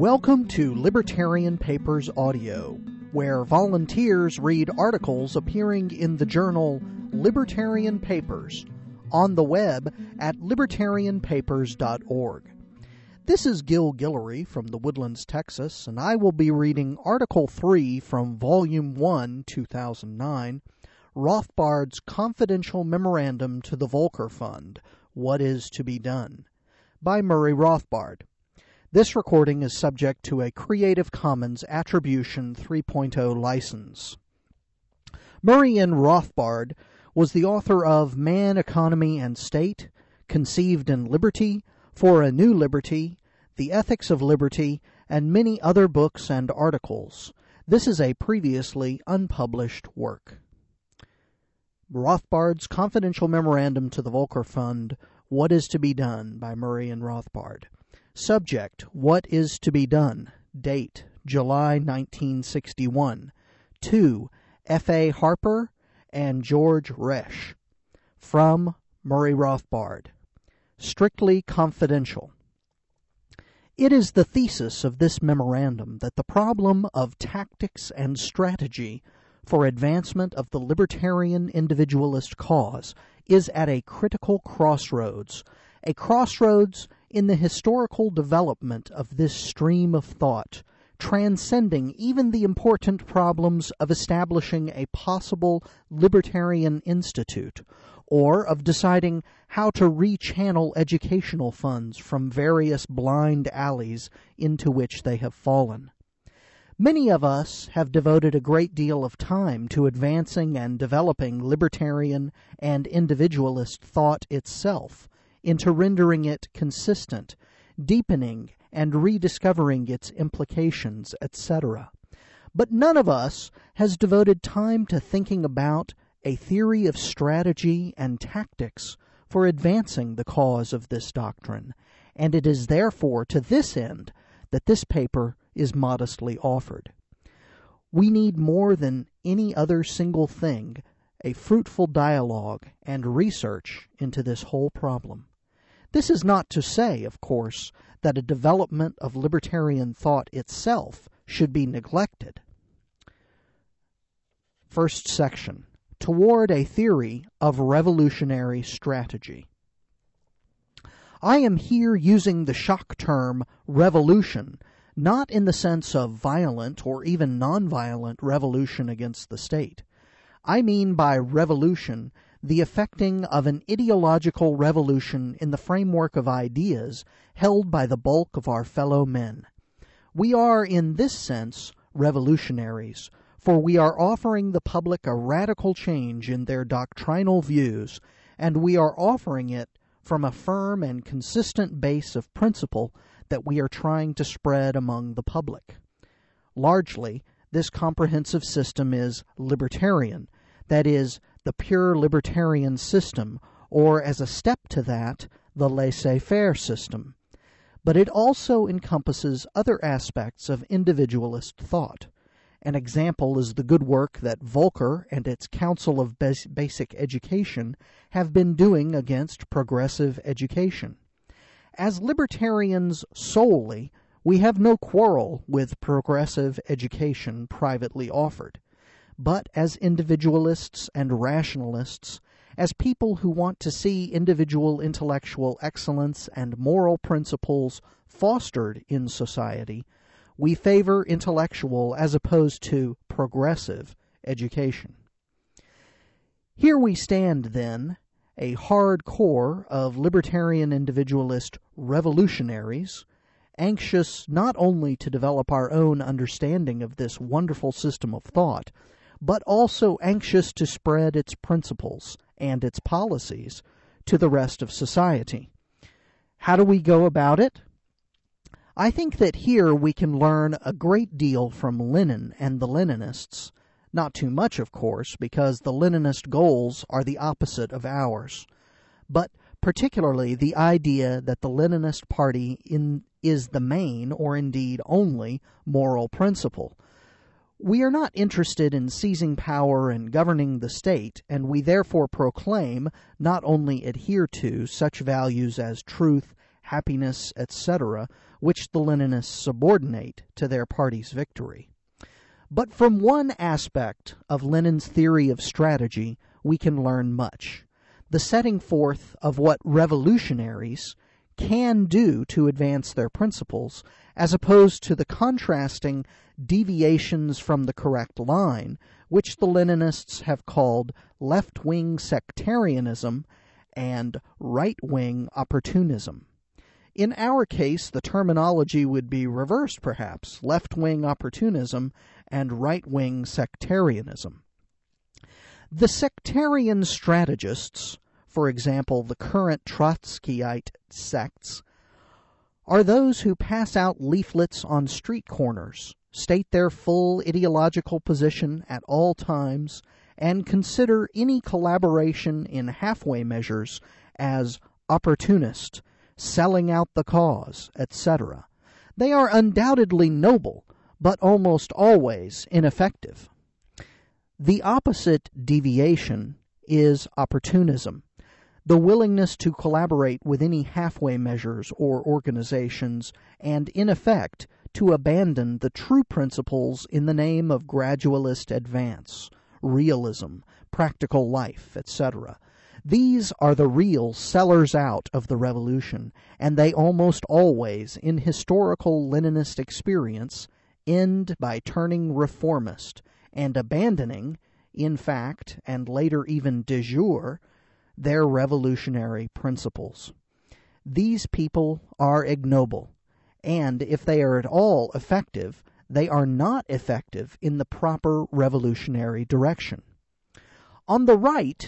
Welcome to Libertarian Papers Audio, where volunteers read articles appearing in the journal Libertarian Papers on the web at libertarianpapers.org. This is Gil Guillory from the Woodlands, Texas, and I will be reading Article 3 from Volume 1, 2009, Rothbard's Confidential Memorandum to the Volcker Fund, What is to be Done, by Murray Rothbard. This recording is subject to a Creative Commons Attribution 3.0 license. Murray N. Rothbard was the author of Man, Economy, and State, Conceived in Liberty, For a New Liberty, The Ethics of Liberty, and many other books and articles. This is a previously unpublished work. Rothbard's Confidential Memorandum to the Volcker Fund, What is to be Done, by Murray N. Rothbard. Subject, What is to be Done. Date, July 1961. To F. A. Harper and George Resch. From Murray Rothbard. Strictly confidential. It is the thesis of this memorandum that the problem of tactics and strategy for advancement of the libertarian individualist cause is at a critical crossroads in the historical development of this stream of thought, transcending even the important problems of establishing a possible libertarian institute, or of deciding how to rechannel educational funds from various blind alleys into which they have fallen. Many of us have devoted a great deal of time to advancing and developing libertarian and individualist thought itself, into rendering it consistent, deepening and rediscovering its implications, etc. But none of us has devoted time to thinking about a theory of strategy and tactics for advancing the cause of this doctrine, and it is therefore to this end that this paper is modestly offered. We need more than any other single thing a fruitful dialogue and research into this whole problem. This is not to say, of course, that a development of libertarian thought itself should be neglected. First section. Toward a Theory of Revolutionary Strategy. I am here using the shock term revolution, not in the sense of violent or even nonviolent revolution against the state. I mean by revolution the effecting of an ideological revolution in the framework of ideas held by the bulk of our fellow men. We are, in this sense, revolutionaries, for we are offering the public a radical change in their doctrinal views, and we are offering it from a firm and consistent base of principle that we are trying to spread among the public. Largely, this comprehensive system is libertarian, that is, the pure libertarian system, or as a step to that, the laissez-faire system. But it also encompasses other aspects of individualist thought. An example is the good work that Volcker and its Council of Basic Education have been doing against progressive education. As libertarians solely, we have no quarrel with progressive education privately offered. But as individualists and rationalists, as people who want to see individual intellectual excellence and moral principles fostered in society, we favor intellectual as opposed to progressive education. Here we stand, then, a hard core of libertarian individualist revolutionaries, anxious not only to develop our own understanding of this wonderful system of thought, but also anxious to spread its principles and its policies to the rest of society. How do we go about it? I think that here we can learn a great deal from Lenin and the Leninists. Not too much, of course, because the Leninist goals are the opposite of ours, but particularly the idea that the Leninist Party is the main, or indeed only, moral principle. We are not interested in seizing power and governing the state, and we therefore proclaim, not only adhere to, such values as truth, happiness, etc., which the Leninists subordinate to their party's victory. But from one aspect of Lenin's theory of strategy, we can learn much: the setting forth of what revolutionaries can do to advance their principles, as opposed to the contrasting deviations from the correct line, which the Leninists have called left-wing sectarianism and right-wing opportunism. In our case, the terminology would be reversed, perhaps: left-wing opportunism and right-wing sectarianism. The sectarian strategists, for example, the current Trotskyite sects, are those who pass out leaflets on street corners, state their full ideological position at all times, and consider any collaboration in halfway measures as opportunist, selling out the cause, etc. They are undoubtedly noble, but almost always ineffective. The opposite deviation is opportunism, the willingness to collaborate with any halfway measures or organizations, and in effect to abandon the true principles in the name of gradualist advance, realism, practical life, etc. These are the real sellers out of the revolution, and they almost always, in historical Leninist experience, end by turning reformist and abandoning, in fact, and later even de jure, their revolutionary principles. These people are ignoble, and if they are at all effective, they are not effective in the proper revolutionary direction. On the right,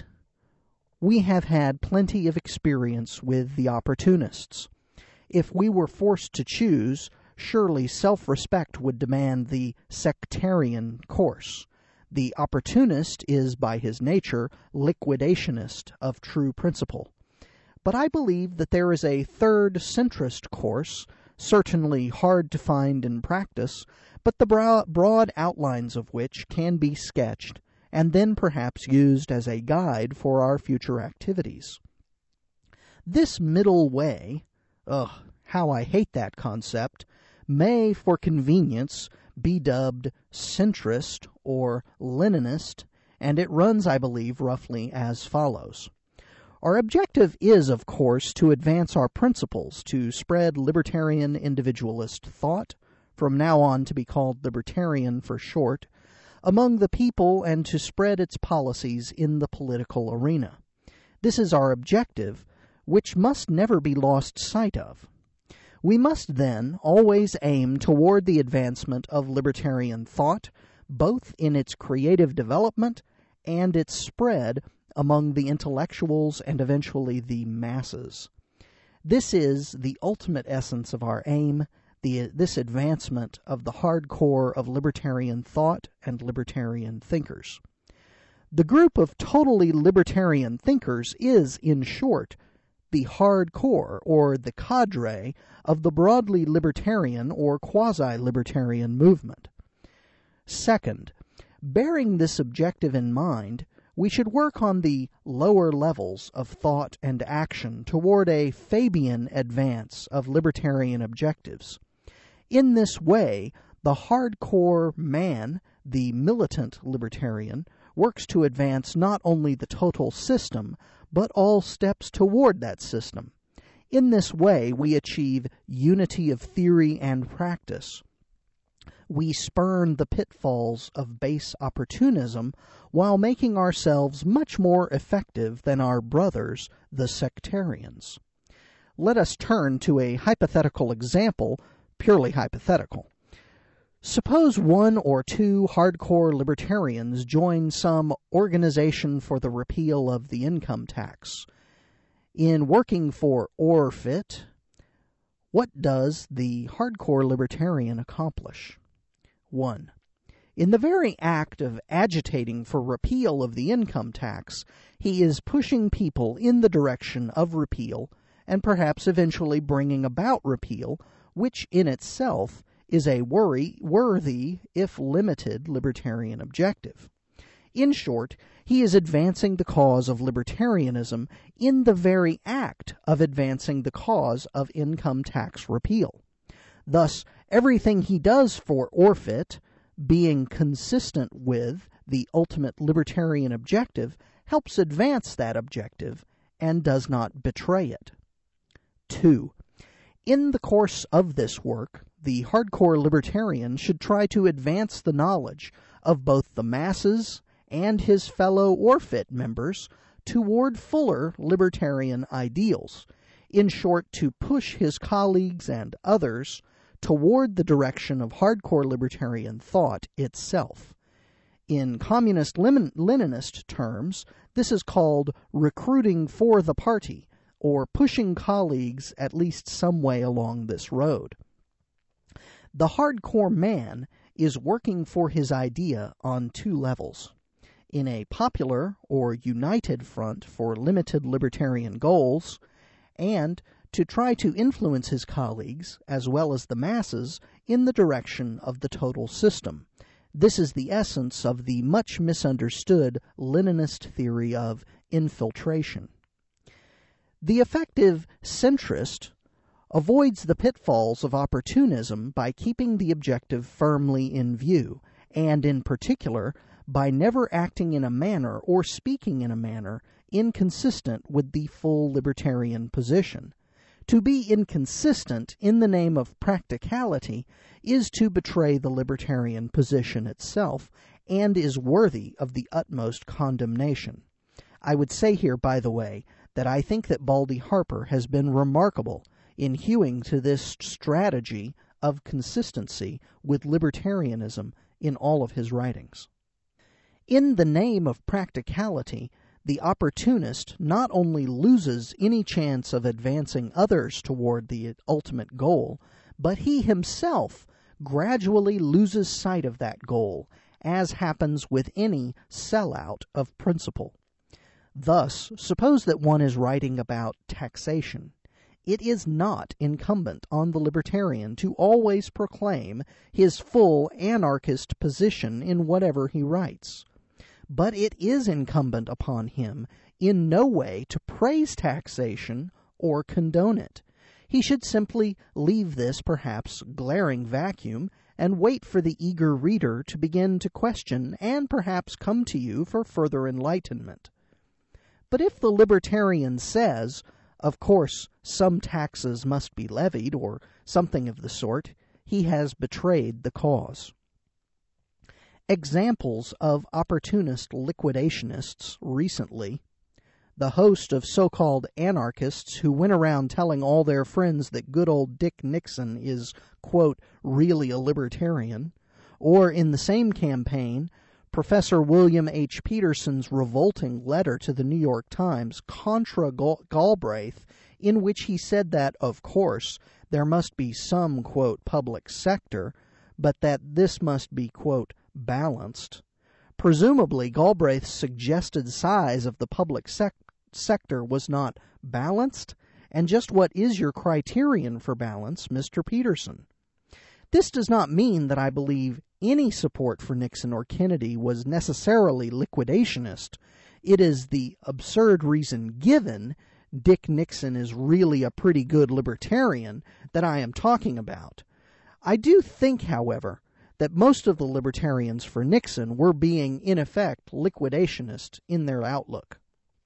we have had plenty of experience with the opportunists. If we were forced to choose, surely self-respect would demand the sectarian course. The opportunist is, by his nature, liquidationist of true principle. But I believe that there is a third centrist course, certainly hard to find in practice, but the broad outlines of which can be sketched, and then perhaps used as a guide for our future activities. This middle way, how I hate that concept, may, for convenience, be dubbed centrist or Leninist, and it runs, I believe, roughly as follows. Our objective is, of course, to advance our principles, to spread libertarian individualist thought, from now on to be called libertarian for short, among the people, and to spread its policies in the political arena. This is our objective, which must never be lost sight of. We must then always aim toward the advancement of libertarian thought, both in its creative development and its spread among the intellectuals and eventually the masses. This is the ultimate essence of our aim, this advancement of the hardcore of libertarian thought and libertarian thinkers. The group of totally libertarian thinkers is, in short, the hardcore, or the cadre, of the broadly libertarian or quasi-libertarian movement. Second, bearing this objective in mind, we should work on the lower levels of thought and action toward a Fabian advance of libertarian objectives. In this way, the hardcore man, the militant libertarian, works to advance not only the total system, but all steps toward that system. In this way, we achieve unity of theory and practice. We spurn the pitfalls of base opportunism while making ourselves much more effective than our brothers, the sectarians. Let us turn to a hypothetical example, purely hypothetical. Suppose one or two hardcore libertarians join some organization for the repeal of the income tax. In working for ORFIT, what does the hardcore libertarian accomplish? 1. In the very act of agitating for repeal of the income tax, he is pushing people in the direction of repeal and perhaps eventually bringing about repeal, which in itself is a worthy, if limited, libertarian objective. In short, he is advancing the cause of libertarianism in the very act of advancing the cause of income tax repeal. Thus, everything he does for Orfit, being consistent with the ultimate libertarian objective, helps advance that objective and does not betray it. 2. In the course of this work, the hardcore libertarian should try to advance the knowledge of both the masses and his fellow Orfit members toward fuller libertarian ideals. In short, to push his colleagues and others toward the direction of hardcore libertarian thought itself. In communist Leninist terms, this is called recruiting for the party, or pushing colleagues at least some way along this road. The hardcore man is working for his idea on two levels. In a popular or united front for limited libertarian goals, and to try to influence his colleagues, as well as the masses, in the direction of the total system. This is the essence of the much misunderstood Leninist theory of infiltration. The effective centrist avoids the pitfalls of opportunism by keeping the objective firmly in view, and in particular by never acting in a manner or speaking in a manner inconsistent with the full libertarian position. To be inconsistent in the name of practicality is to betray the libertarian position itself, and is worthy of the utmost condemnation. I would say here, by the way, that I think that Baldy Harper has been remarkable in hewing to this strategy of consistency with libertarianism in all of his writings. In the name of practicality, the opportunist not only loses any chance of advancing others toward the ultimate goal, but he himself gradually loses sight of that goal, as happens with any sellout of principle. Thus, suppose that one is writing about taxation. It is not incumbent on the libertarian to always proclaim his full anarchist position in whatever he writes. But it is incumbent upon him in no way to praise taxation or condone it. He should simply leave this perhaps glaring vacuum and wait for the eager reader to begin to question and perhaps come to you for further enlightenment. But if the libertarian says, of course, some taxes must be levied, or something of the sort, he has betrayed the cause. Examples of opportunist liquidationists recently: the host of so-called anarchists who went around telling all their friends that good old Dick Nixon is, quote, really a libertarian, or in the same campaign, Professor William H. Peterson's revolting letter to the New York Times contra Galbraith, in which he said that, of course, there must be some, quote, public sector, but that this must be, quote, balanced. Presumably, Galbraith's suggested size of the public sector was not balanced, and just what is your criterion for balance, Mr. Peterson? This does not mean that I believe any support for Nixon or Kennedy was necessarily liquidationist. It is the absurd reason given Dick Nixon is really a pretty good libertarian that I am talking about. I do think, however, that most of the libertarians for Nixon were being, in effect, liquidationist in their outlook.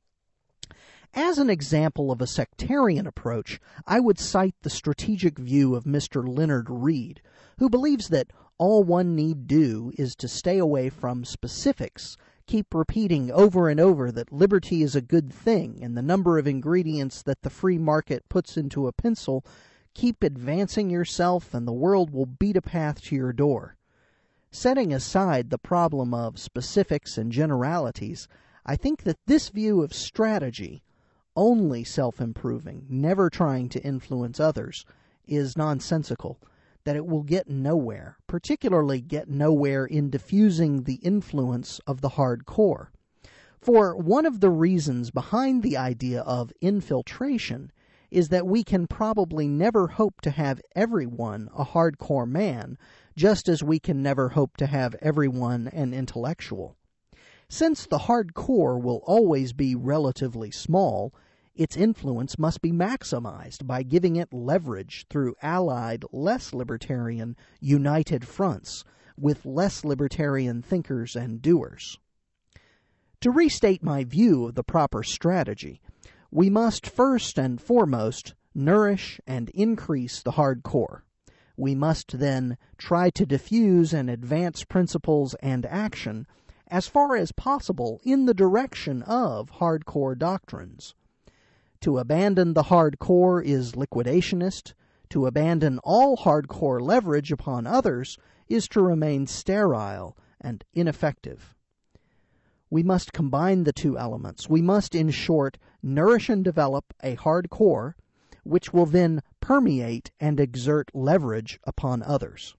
As an example of a sectarian approach, I would cite the strategic view of Mr. Leonard Read, who believes that all one need do is to stay away from specifics, keep repeating over and over that liberty is a good thing and the number of ingredients that the free market puts into a pencil, keep advancing yourself and the world will beat a path to your door. Setting aside the problem of specifics and generalities, I think that this view of strategy, only self-improving, never trying to influence others, is nonsensical, that it will get nowhere, particularly get nowhere in diffusing the influence of the hardcore. For one of the reasons behind the idea of infiltration is that we can probably never hope to have everyone a hardcore man, just as we can never hope to have everyone an intellectual. Since the hard core will always be relatively small, its influence must be maximized by giving it leverage through allied, less libertarian, united fronts with less libertarian thinkers and doers. To restate my view of the proper strategy, we must first and foremost nourish and increase the hard core. We must then try to diffuse and advance principles and action as far as possible in the direction of hardcore doctrines. To abandon the hard core is liquidationist. To abandon all hardcore leverage upon others is to remain sterile and ineffective. We must combine the two elements. We must, in short, nourish and develop a hard core, which will then permeate and exert leverage upon others.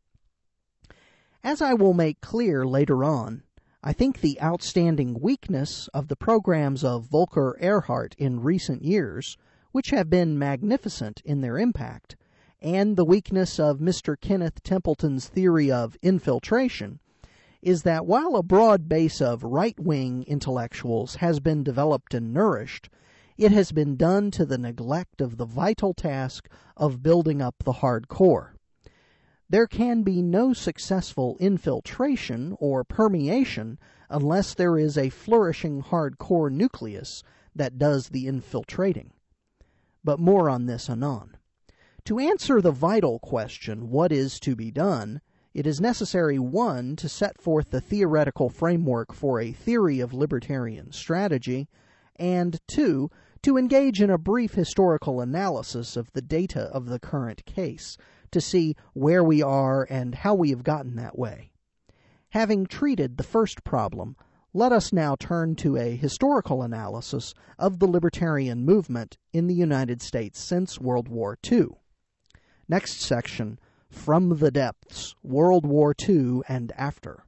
As I will make clear later on, I think the outstanding weakness of the programs of Volker Erhardt in recent years, which have been magnificent in their impact, and the weakness of Mr. Kenneth Templeton's theory of infiltration, is that while a broad base of right-wing intellectuals has been developed and nourished, it has been done to the neglect of the vital task of building up the hard core. There can be no successful infiltration or permeation unless there is a flourishing hardcore nucleus that does the infiltrating. But more on this anon. To answer the vital question, what is to be done, it is necessary, 1, to set forth the theoretical framework for a theory of libertarian strategy, and 2, to engage in a brief historical analysis of the data of the current case, to see where we are and how we have gotten that way. Having treated the first problem, let us now turn to a historical analysis of the libertarian movement in the United States since World War II. Next section, From the Depths, World War II and After.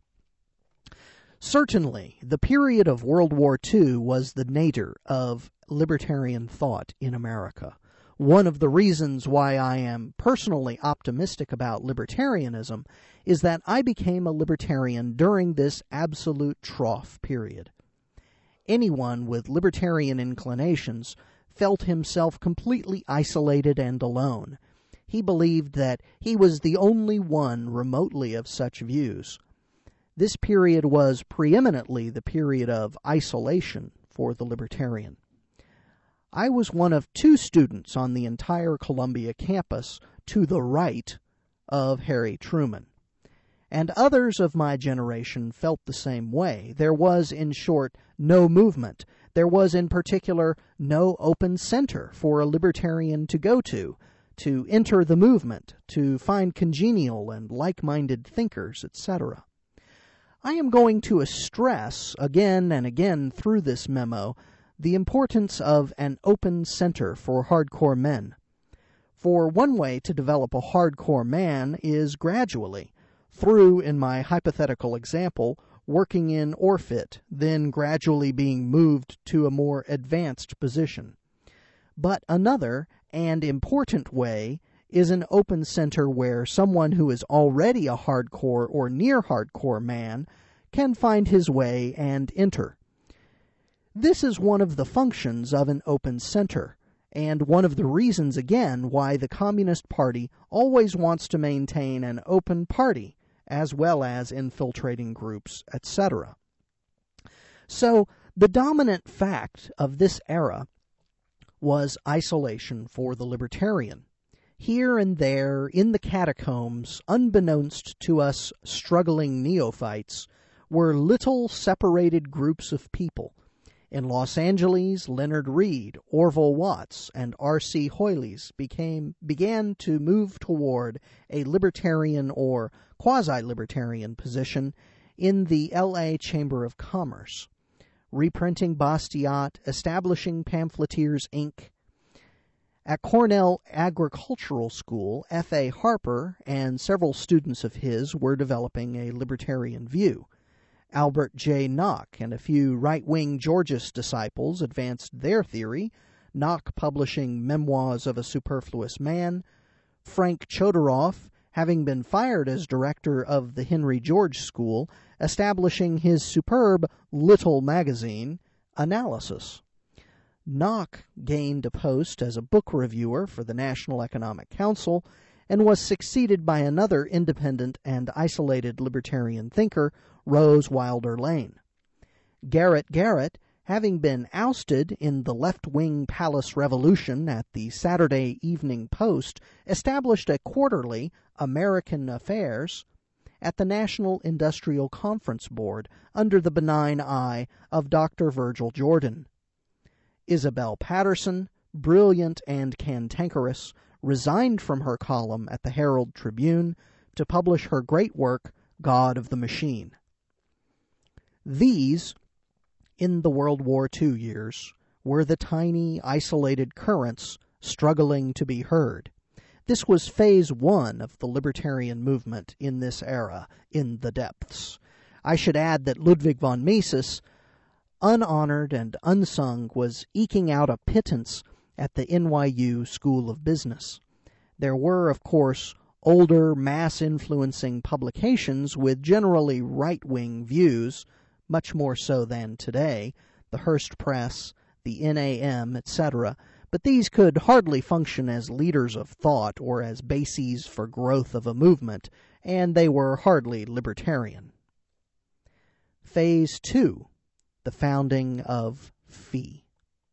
Certainly, the period of World War II was the nadir of libertarian thought in America. One of the reasons why I am personally optimistic about libertarianism is that I became a libertarian during this absolute trough period. Anyone with libertarian inclinations felt himself completely isolated and alone. He believed that he was the only one remotely of such views. This period was preeminently the period of isolation for the libertarian. I was one of 2 students on the entire Columbia campus to the right of Harry Truman. And others of my generation felt the same way. There was, in short, no movement. There was, in particular, no open center for a libertarian to go to enter the movement, to find congenial and like-minded thinkers, etc. I am going to stress again and again through this memo the importance of an open center for hardcore men. For one way to develop a hardcore man is gradually, through, in my hypothetical example, working in Orfit, then gradually being moved to a more advanced position. But another and important way is an open center where someone who is already a hardcore or near hardcore man can find his way and enter. This is one of the functions of an open center, and one of the reasons, again, why the Communist Party always wants to maintain an open party, as well as infiltrating groups, etc. So, the dominant fact of this era was isolation for the libertarian. Here and there, in the catacombs, unbeknownst to us struggling neophytes, were little separated groups of people. In Los Angeles, Leonard Read, Orville Watts, and R.C. Hoyles began to move toward a libertarian or quasi-libertarian position in the L.A. Chamber of Commerce, reprinting Bastiat, establishing Pamphleteers, Inc. At Cornell Agricultural School, F.A. Harper and several students of his were developing a libertarian view. Albert J. Nock and a few right-wing Georgist disciples advanced their theory, Nock publishing Memoirs of a Superfluous Man, Frank Chodorow having been fired as director of the Henry George School, establishing his superb little magazine, Analysis. Nock gained a post as a book reviewer for the National Economic Council and was succeeded by another independent and isolated libertarian thinker, Rose Wilder Lane. Garrett, having been ousted in the left-wing palace revolution at the Saturday Evening Post, established a quarterly, American Affairs, at the National Industrial Conference Board under the benign eye of Dr. Virgil Jordan. Isabel Patterson, brilliant and cantankerous, resigned from her column at the Herald Tribune to publish her great work, God of the Machine. These, in the World War II years, were the tiny, isolated currents struggling to be heard. This was phase one of the libertarian movement in this era, in the depths. I should add that Ludwig von Mises, unhonored and unsung, was eking out a pittance at the NYU School of Business. There were, of course, older, mass-influencing publications with generally right-wing views, much more so than today, the Hearst Press, the NAM, etc., but these could hardly function as leaders of thought or as bases for growth of a movement, and they were hardly libertarian. Phase 2. The founding of FEE.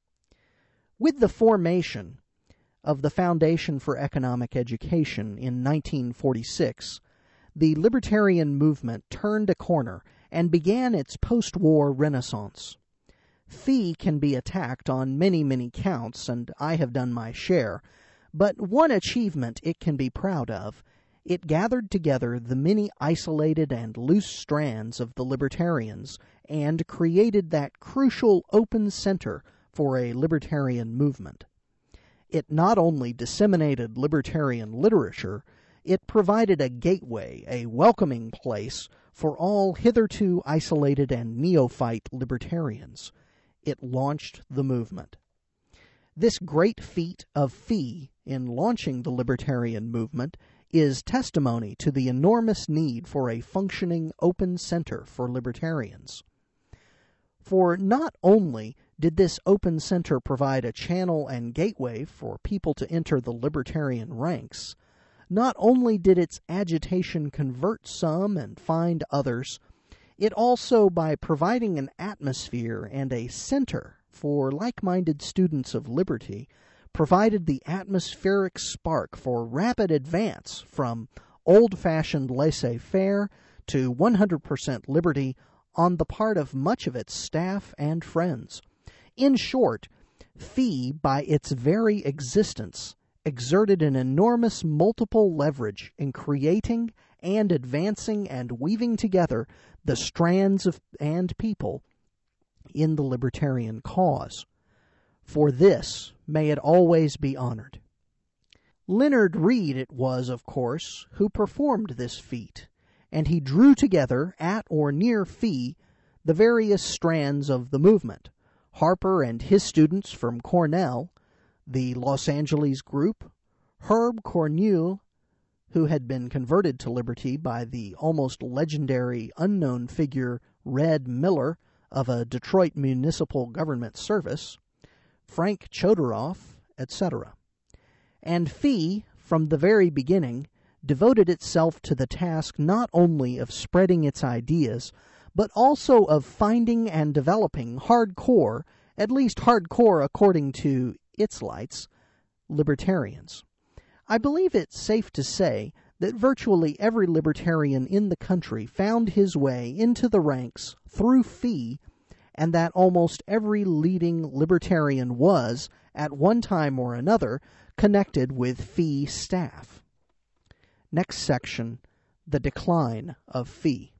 With the formation of the Foundation for Economic Education in 1946, the libertarian movement turned a corner and began its post-war renaissance. FEE can be attacked on many counts, and I have done my share, but one achievement it can be proud of: it gathered together the many isolated and loose strands of the libertarians and created that crucial open center for a libertarian movement. It not only disseminated libertarian literature, it provided a gateway, a welcoming place for all hitherto isolated and neophyte libertarians. It launched the movement. This great feat of FEE in launching the libertarian movement is testimony to the enormous need for a functioning open center for libertarians. For not only did this open center provide a channel and gateway for people to enter the libertarian ranks, not only did its agitation convert some and find others, it also, by providing an atmosphere and a center for like-minded students of liberty, provided the atmospheric spark for rapid advance from old-fashioned laissez-faire to 100% liberty on the part of much of its staff and friends. In short, FEE, by its very existence, exerted an enormous multiple leverage in creating and advancing and weaving together the strands of and people in the libertarian cause. For this may it always be honored. Leonard Read it was, of course, who performed this feat, and he drew together at or near FEE the various strands of the movement. Harper and his students from Cornell, the Los Angeles group, Herb Corneule, who had been converted to liberty by the almost legendary unknown figure Red Miller of a Detroit municipal government service, Frank Chodorow, etc. And FEE, from the very beginning, devoted itself to the task not only of spreading its ideas, but also of finding and developing hardcore, at least hardcore according to its lights, libertarians. I believe it's safe to say that virtually every libertarian in the country found his way into the ranks through FEE, and that almost every leading libertarian was, at one time or another, connected with FEE staff. Next section, the decline of FEE.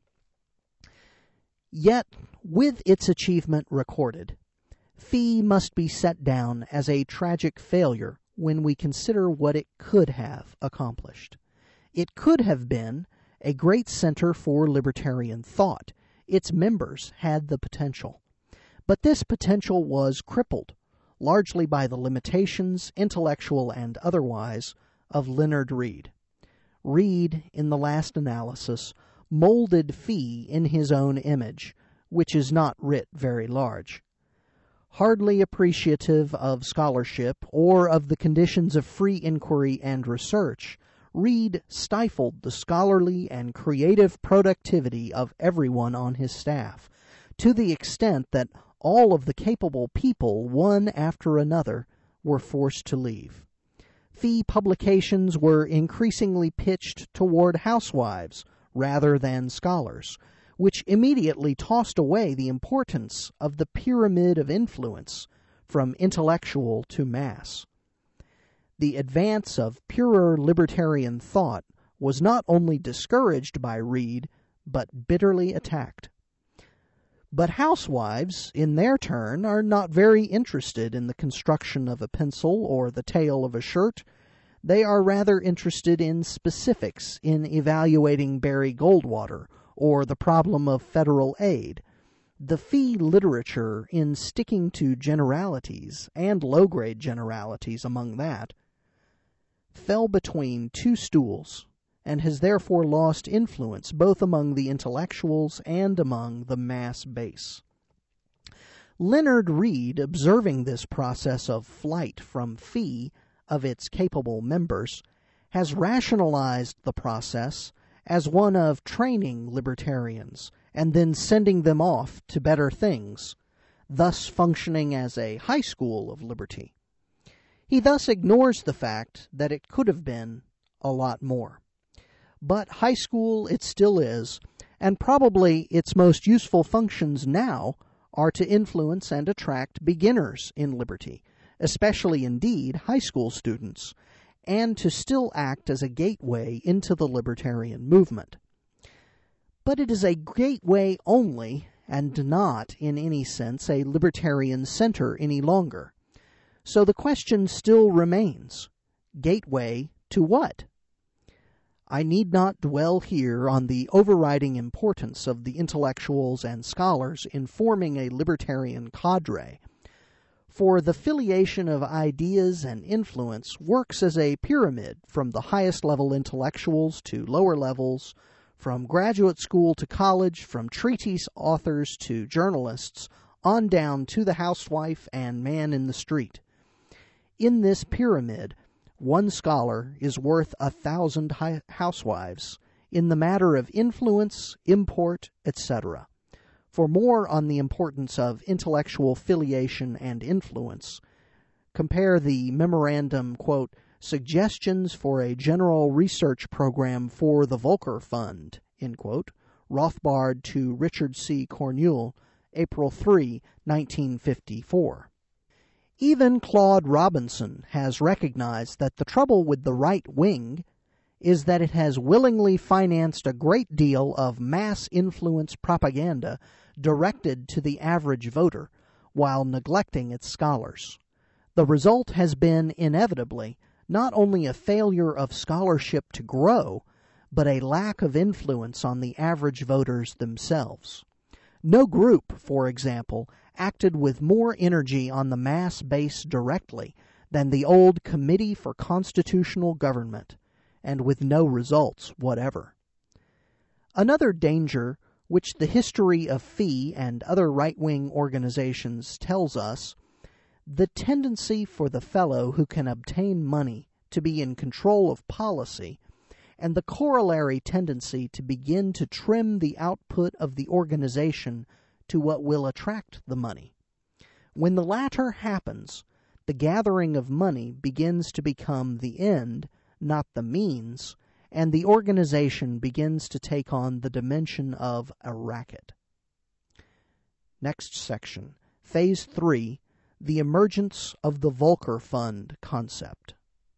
Yet, with its achievement recorded, FEE must be set down as a tragic failure when we consider what it could have accomplished. It could have been a great center for libertarian thought. Its members had the potential. But this potential was crippled, largely by the limitations, intellectual and otherwise, of Leonard Read. Reed, in the last analysis, molded fee in his own image, which is not writ very large. Hardly appreciative of scholarship or of the conditions of free inquiry and research, Reed stifled the scholarly and creative productivity of everyone on his staff, to the extent that all of the capable people, one after another, were forced to leave. Fee publications were increasingly pitched toward housewives rather than scholars, which immediately tossed away the importance of the pyramid of influence from intellectual to mass. The advance of purer libertarian thought was not only discouraged by Reed, but bitterly attacked. But housewives, in their turn, are not very interested in the construction of a pencil or the tail of a shirt. They are rather interested in specifics in evaluating Barry Goldwater or the problem of federal aid. The fee literature in sticking to generalities, and low-grade generalities among that, fell between two stools, and has therefore lost influence both among the intellectuals and among the mass base. Leonard Reed, observing this process of flight from fee of its capable members, has rationalized the process as one of training libertarians and then sending them off to better things, thus functioning as a high school of liberty. He thus ignores the fact that it could have been a lot more. But high school it still is, and probably its most useful functions now are to influence and attract beginners in liberty, especially indeed high school students, and to still act as a gateway into the libertarian movement. But it is a gateway only, and not in any sense a libertarian center any longer. So the question still remains, gateway to what? I need not dwell here on the overriding importance of the intellectuals and scholars in forming a libertarian cadre, for the filiation of ideas and influence works as a pyramid from the highest level intellectuals to lower levels, from graduate school to college, from treatise authors to journalists, on down to the housewife and man in the street. In this pyramid, one scholar is worth 1,000 housewives in the matter of influence, import, etc. For more on the importance of intellectual filiation and influence, compare the memorandum, quote, Suggestions for a General Research Program for the Volcker Fund, end quote, Rothbard to Richard C. Cornuel, April 3, 1954. Even Claude Robinson has recognized that the trouble with the right wing is that it has willingly financed a great deal of mass influence propaganda directed to the average voter, while neglecting its scholars. The result has been, inevitably, not only a failure of scholarship to grow, but a lack of influence on the average voters themselves. No group, for example, acted with more energy on the mass base directly than the old Committee for Constitutional Government, and with no results whatever. Another danger which the history of fee and other right-wing organizations tells us, the tendency for the fellow who can obtain money to be in control of policy, and the corollary tendency to begin to trim the output of the organization to what will attract the money. When the latter happens, the gathering of money begins to become the end, not the means, and the organization begins to take on the dimension of a racket. Next section, Phase 3, the emergence of the Volcker Fund concept.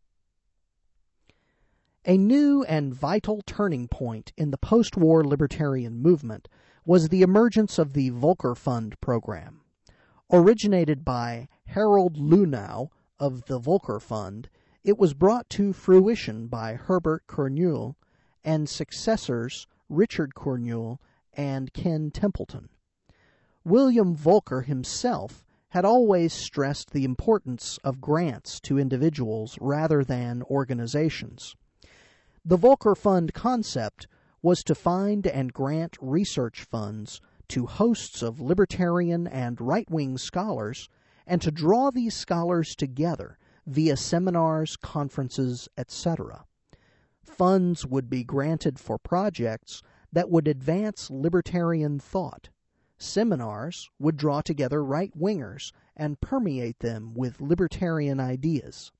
A new and vital turning point in the post-war libertarian movement was the emergence of the Volcker Fund program. Originated by Harold Luhnow of the Volcker Fund, it was brought to fruition by Herbert Cornuel and successors Richard Cornuel and Ken Templeton. William Volcker himself had always stressed the importance of grants to individuals rather than organizations. The Volcker Fund concept was to find and grant research funds to hosts of libertarian and right-wing scholars, and to draw these scholars together via seminars, conferences, etc. Funds would be granted for projects that would advance libertarian thought. Seminars would draw together right-wingers and permeate them with libertarian ideas.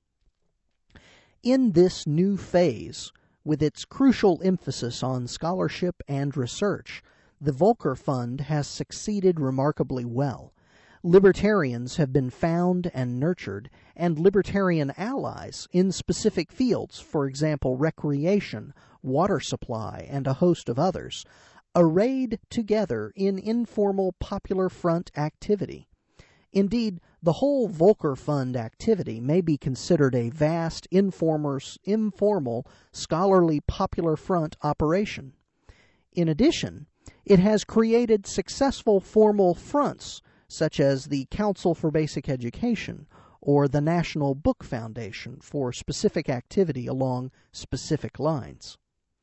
In this new phase, with its crucial emphasis on scholarship and research, the Volcker Fund has succeeded remarkably well. Libertarians have been found and nurtured, and libertarian allies in specific fields, for example, recreation, water supply, and a host of others, arrayed together in informal Popular Front activity. Indeed, the whole Volcker Fund activity may be considered a vast, informal, scholarly Popular Front operation. In addition, it has created successful formal fronts, such as the Council for Basic Education or the National Book Foundation, for specific activity along specific lines.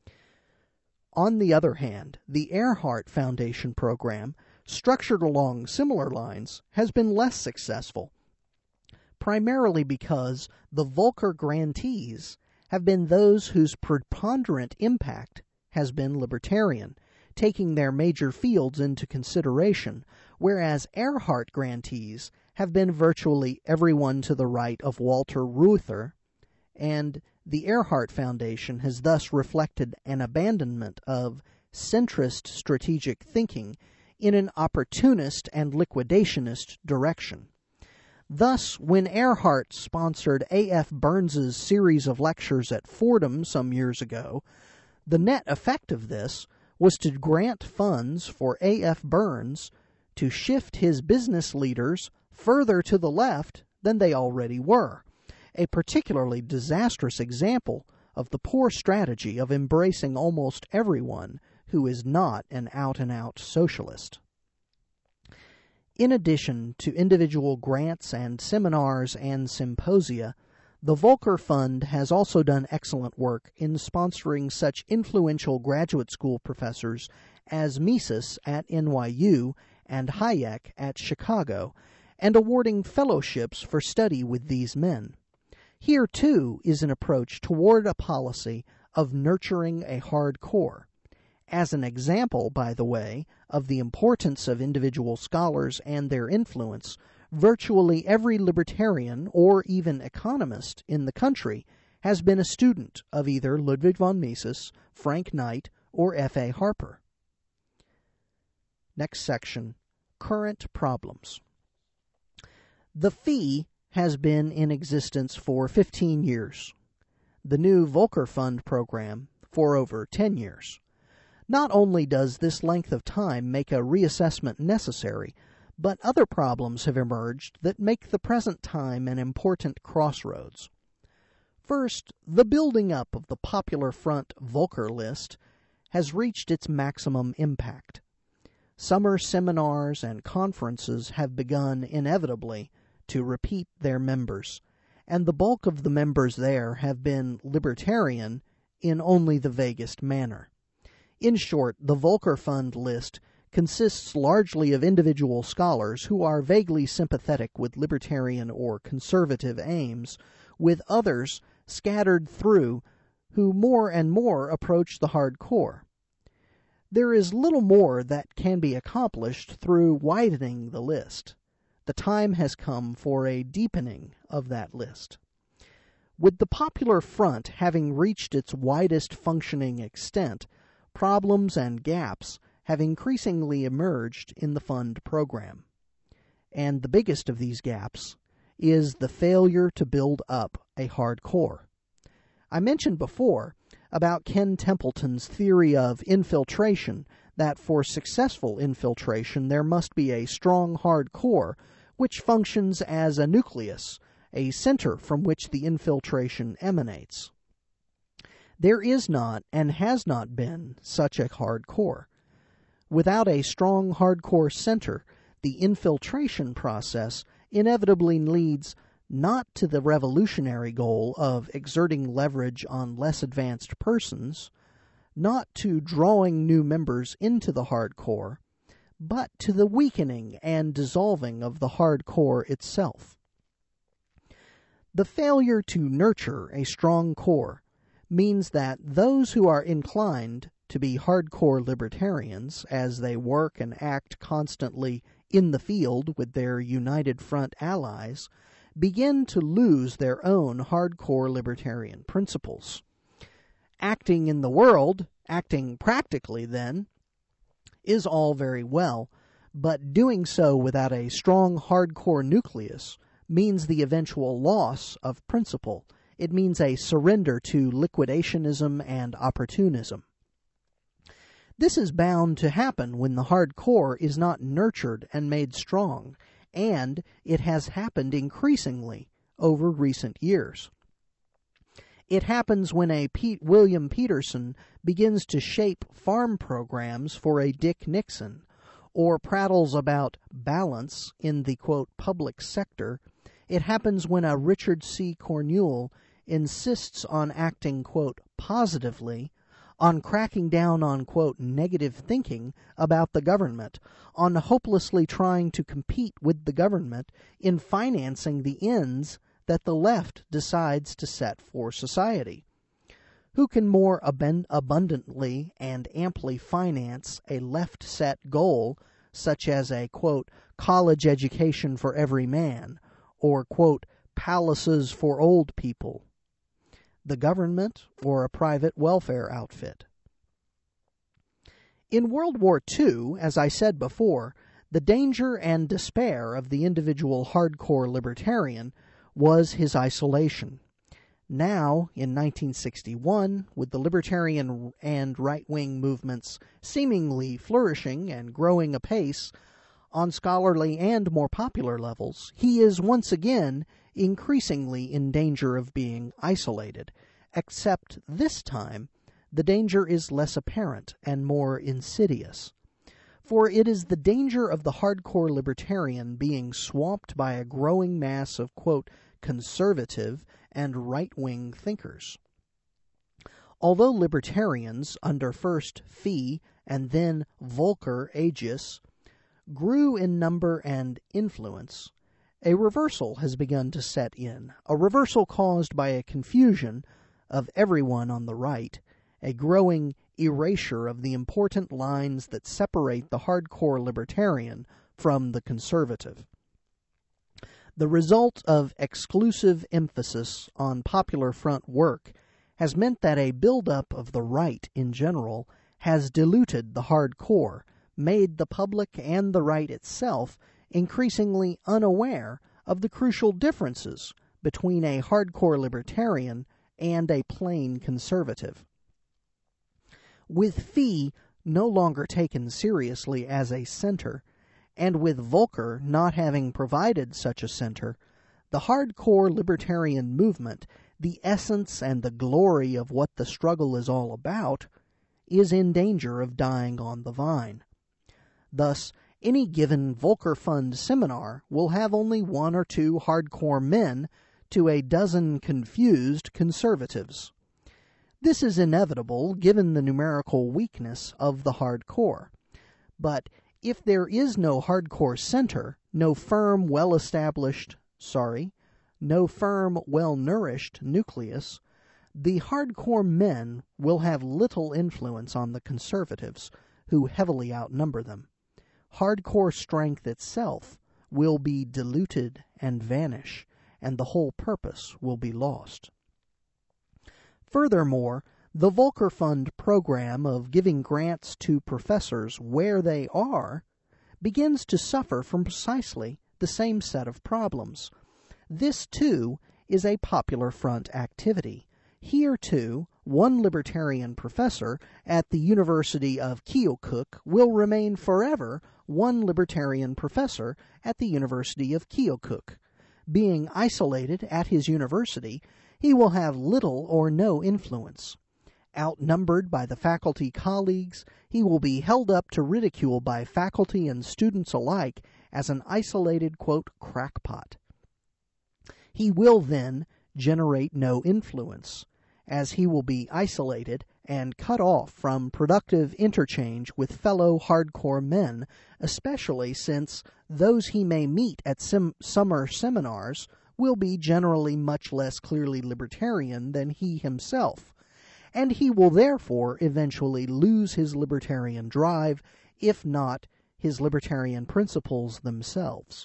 On the other hand, the Earhart Foundation program, structured along similar lines, has been less successful, primarily because the Volcker grantees have been those whose preponderant impact has been libertarian, taking their major fields into consideration, whereas Earhart grantees have been virtually everyone to the right of Walter Reuther, and the Earhart Foundation has thus reflected an abandonment of centrist strategic thinking in an opportunist and liquidationist direction. Thus, when Earhart sponsored A.F. Burns's series of lectures at Fordham some years ago, the net effect of this was to grant funds for A.F. Burns to shift his business leaders further to the left than they already were, a particularly disastrous example of the poor strategy of embracing almost everyone who is not an out-and-out socialist. In addition to individual grants and seminars and symposia, the Volcker Fund has also done excellent work in sponsoring such influential graduate school professors as Mises at NYU and Hayek at Chicago, and awarding fellowships for study with these men. Here, too, is an approach toward a policy of nurturing a hard core. As an example, by the way, of the importance of individual scholars and their influence, virtually every libertarian or even economist in the country has been a student of either Ludwig von Mises, Frank Knight, or F.A. Harper. Next section, current problems. The fee has been in existence for 15 years. The new Volcker Fund program for over 10 years. Not only does this length of time make a reassessment necessary, but other problems have emerged that make the present time an important crossroads. First, the building up of the Popular Front Volcker list has reached its maximum impact. Summer seminars and conferences have begun inevitably to repeat their members, and the bulk of the members there have been libertarian in only the vaguest manner. In short, the Volcker Fund list consists largely of individual scholars who are vaguely sympathetic with libertarian or conservative aims, with others scattered through who more and more approach the hard core. There is little more that can be accomplished through widening the list. The time has come for a deepening of that list. With the Popular Front having reached its widest functioning extent, problems and gaps have increasingly emerged in the fund program. And the biggest of these gaps is the failure to build up a hard core. I mentioned before about Ken Templeton's theory of infiltration, that for successful infiltration there must be a strong hard core which functions as a nucleus, a center from which the infiltration emanates. There is not and has not been such a hard core. Without a strong hardcore center, the infiltration process inevitably leads not to the revolutionary goal of exerting leverage on less advanced persons, not to drawing new members into the hardcore, but to the weakening and dissolving of the hardcore itself. The failure to nurture a strong core means that those who are inclined to be hardcore libertarians, as they work and act constantly in the field with their United Front allies, begin to lose their own hardcore libertarian principles. Acting in the world, acting practically then, is all very well, but doing so without a strong hardcore nucleus means the eventual loss of principle. It means a surrender to liquidationism and opportunism. This is bound to happen when the hardcore is not nurtured and made strong, and it has happened increasingly over recent years. It happens when a William Peterson begins to shape farm programs for a Dick Nixon, or prattles about balance in the, quote, public sector. It happens when a Richard C. Cornwell insists on acting, quote, positively, on cracking down on, quote, negative thinking about the government, on hopelessly trying to compete with the government in financing the ends that the left decides to set for society. Who can more abundantly and amply finance a left-set goal such as a, quote, college education for every man, or, quote, palaces for old people? The government or a private welfare outfit? In World War II, as I said before, the danger and despair of the individual hardcore libertarian was his isolation. Now, in 1961, with the libertarian and right-wing movements seemingly flourishing and growing apace on scholarly and more popular levels, he is once again increasingly in danger of being isolated, except this time the danger is less apparent and more insidious. For it is the danger of the hardcore libertarian being swamped by a growing mass of, quote, conservative and right-wing thinkers. Although libertarians, under first Fee and then Volcker Aegis, grew in number and influence, a reversal has begun to set in, a reversal caused by a confusion of everyone on the right, a growing erasure of the important lines that separate the hardcore libertarian from the conservative. The result of exclusive emphasis on Popular Front work has meant that a buildup of the right in general has diluted the hardcore, made the public and the right itself increasingly unaware of the crucial differences between a hardcore libertarian and a plain conservative. With Fee no longer taken seriously as a center, and with Volcker not having provided such a center, the hardcore libertarian movement, the essence and the glory of what the struggle is all about, is in danger of dying on the vine. Thus, any given Volcker Fund seminar will have only one or two hardcore men to a dozen confused conservatives. This is inevitable given the numerical weakness of the hardcore. But if there is no hardcore center, no firm, well-nourished nucleus, the hardcore men will have little influence on the conservatives, who heavily outnumber them. Hardcore strength itself will be diluted and vanish, and the whole purpose will be lost. Furthermore, the Volcker Fund program of giving grants to professors where they are begins to suffer from precisely the same set of problems. This, too, is a Popular Front activity. Here, too, one libertarian professor at the University of Keokuk will remain forever one libertarian professor at the University of Keokuk. Being isolated at his university, he will have little or no influence. Outnumbered by the faculty colleagues, he will be held up to ridicule by faculty and students alike as an isolated, quote, crackpot. He will then generate no influence, as he will be isolated and cut off from productive interchange with fellow hardcore men, especially since those he may meet at summer seminars will be generally much less clearly libertarian than he himself, and he will therefore eventually lose his libertarian drive, if not his libertarian principles themselves.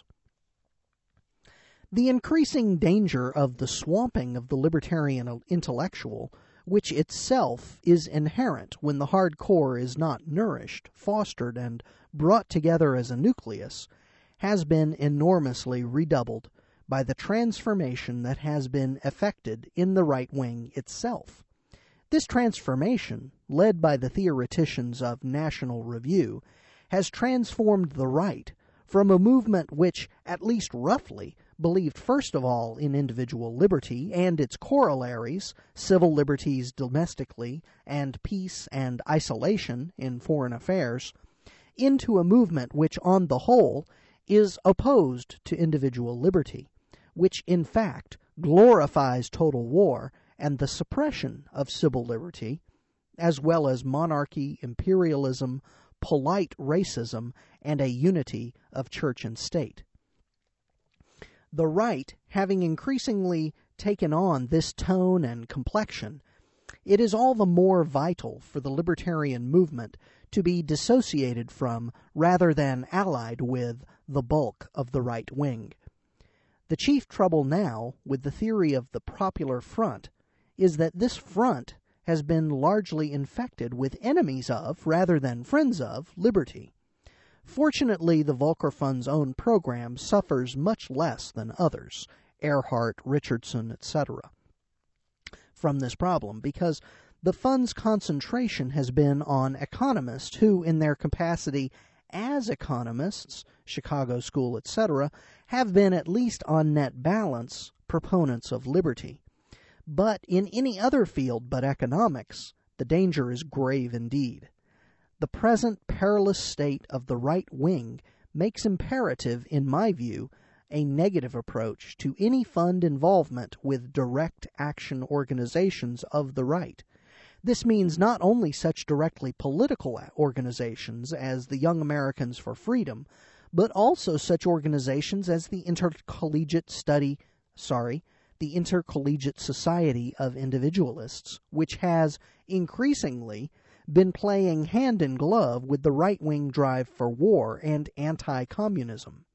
The increasing danger of the swamping of the libertarian intellectual, which itself is inherent when the hardcore is not nourished, fostered, and brought together as a nucleus, has been enormously redoubled by the transformation that has been effected in the right wing itself. This transformation, led by the theoreticians of National Review, has transformed the right from a movement which, at least roughly, believed first of all in individual liberty and its corollaries, civil liberties domestically, and peace and isolation in foreign affairs, into a movement which, on the whole, is opposed to individual liberty, which in fact glorifies total war and the suppression of civil liberty, as well as monarchy, imperialism, polite racism, and a unity of church and state. The right having increasingly taken on this tone and complexion, it is all the more vital for the libertarian movement to be dissociated from, rather than allied with, the bulk of the right wing. The chief trouble now with the theory of the popular front is that this front has been largely infected with enemies of, rather than friends of, liberty. Fortunately, the Volcker Fund's own program suffers much less than others, Earhart, Richardson, etc., from this problem, because the fund's concentration has been on economists who, in their capacity as economists, Chicago School, etc., have been, at least on net balance, proponents of liberty. But in any other field but economics, the danger is grave indeed. The present perilous state of the right wing makes imperative, in my view, a negative approach to any fund involvement with direct action organizations of the right. This means not only such directly political organizations as the Young Americans for Freedom, but also such organizations as the Intercollegiate Society of Individualists, which has increasingly been playing hand in glove with the right-wing drive for war and anti-communism.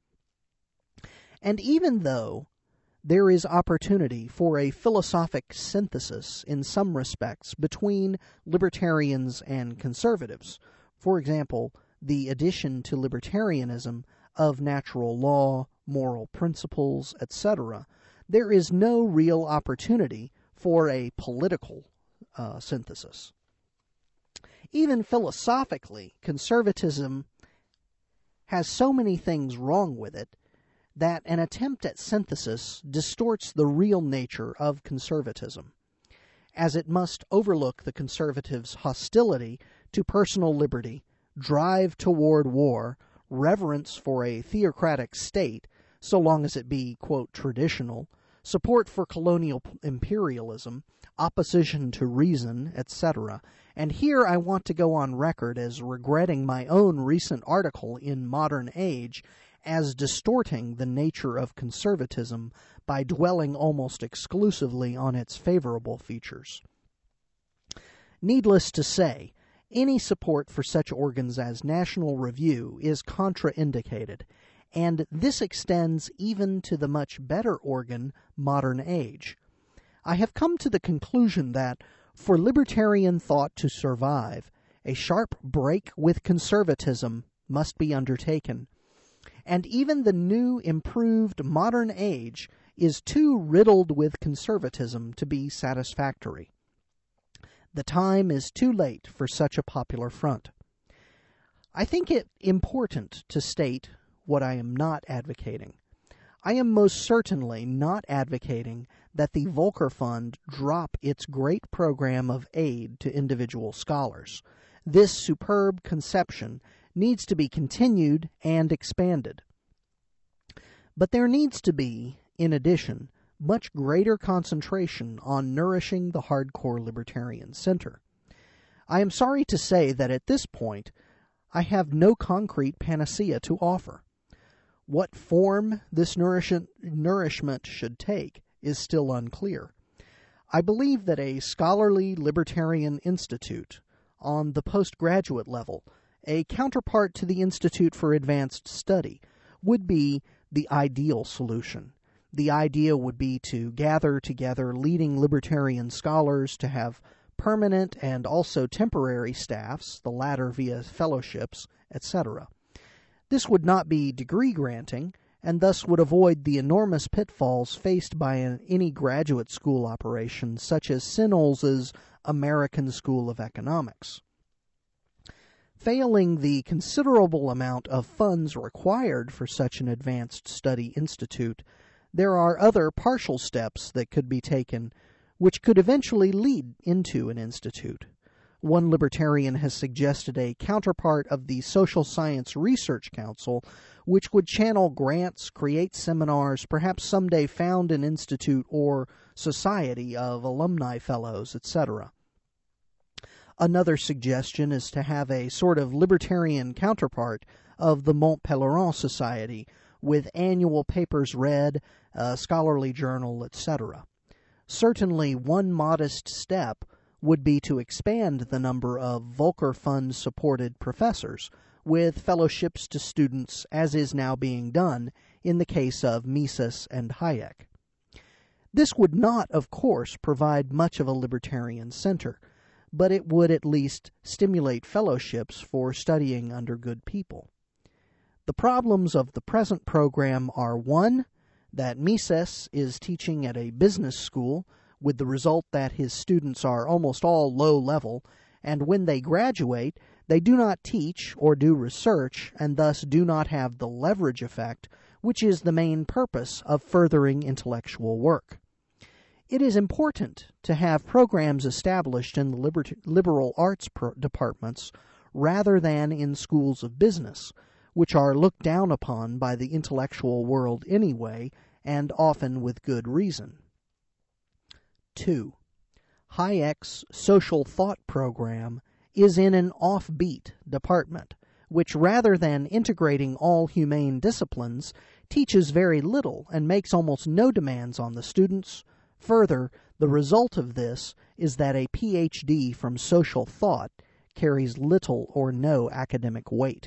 And even though there is opportunity for a philosophic synthesis in some respects between libertarians and conservatives, for example, the addition to libertarianism of natural law, moral principles, etc., there is no real opportunity for a political synthesis. Even philosophically, conservatism has so many things wrong with it that an attempt at synthesis distorts the real nature of conservatism, as it must overlook the conservatives' hostility to personal liberty, drive toward war, reverence for a theocratic state, so long as it be, quote, traditional, support for colonial imperialism, opposition to reason, etc. And here I want to go on record as regretting my own recent article in Modern Age as distorting the nature of conservatism by dwelling almost exclusively on its favorable features. Needless to say, any support for such organs as National Review is contraindicated, and this extends even to the much better organ, Modern Age. I have come to the conclusion that, for libertarian thought to survive, a sharp break with conservatism must be undertaken, and even the new, improved Modern Age is too riddled with conservatism to be satisfactory. The time is too late for such a popular front. I think it important to state what I am not advocating. I am most certainly not advocating that the Volcker Fund drop its great program of aid to individual scholars. This superb conception needs to be continued and expanded. But there needs to be, in addition, much greater concentration on nourishing the hardcore libertarian center. I am sorry to say that at this point, I have no concrete panacea to offer. What form this nourishment should take is still unclear. I believe that a scholarly libertarian institute on the postgraduate level, a counterpart to the Institute for Advanced Study, would be the ideal solution. The idea would be to gather together leading libertarian scholars to have permanent and also temporary staffs, the latter via fellowships, etc. This would not be degree granting, and thus would avoid the enormous pitfalls faced by any graduate school operation, such as Sinnols's American School of Economics. Failing the considerable amount of funds required for such an advanced study institute, there are other partial steps that could be taken which could eventually lead into an institute. One libertarian has suggested a counterpart of the Social Science Research Council, which would channel grants, create seminars, perhaps someday found an institute or society of alumni fellows, etc. Another suggestion is to have a sort of libertarian counterpart of the Mont Pelerin Society, with annual papers read, a scholarly journal, etc. Certainly one modest step would be to expand the number of Volcker Fund-supported professors, with fellowships to students, as is now being done in the case of Mises and Hayek. This would not, of course, provide much of a libertarian center, but it would at least stimulate fellowships for studying under good people. The problems of the present program are, 1, that Mises is teaching at a business school, with the result that his students are almost all low-level, and when they graduate, they do not teach or do research, and thus do not have the leverage effect, which is the main purpose of furthering intellectual work. It is important to have programs established in the liberal arts departments rather than in schools of business, which are looked down upon by the intellectual world anyway, and often with good reason. 2. Hayek's social thought program is in an offbeat department, which rather than integrating all humane disciplines, teaches very little and makes almost no demands on the students. Further, the result of this is that a PhD from social thought carries little or no academic weight.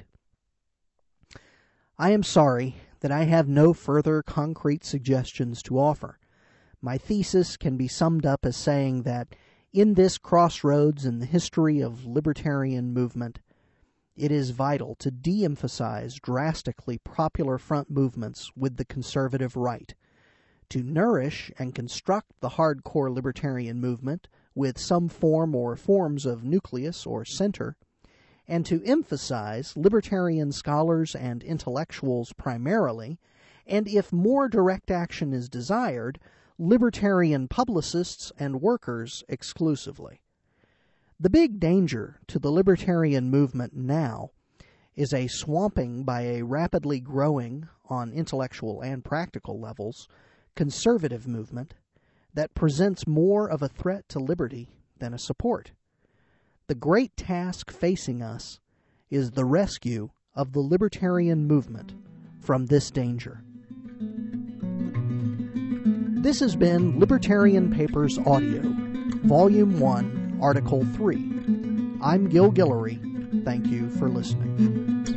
I am sorry that I have no further concrete suggestions to offer. My thesis can be summed up as saying that in this crossroads in the history of libertarian movement, it is vital to de-emphasize drastically popular front movements with the conservative right, to nourish and construct the hardcore libertarian movement with some form or forms of nucleus or center, and to emphasize libertarian scholars and intellectuals primarily, and if more direct action is desired, libertarian publicists and workers exclusively. The big danger to the libertarian movement now is a swamping by a rapidly growing, on intellectual and practical levels, conservative movement that presents more of a threat to liberty than a support. The great task facing us is the rescue of the libertarian movement from this danger. This has been Libertarian Papers Audio, Volume 1, Article 3. I'm Gil Guillory. Thank you for listening.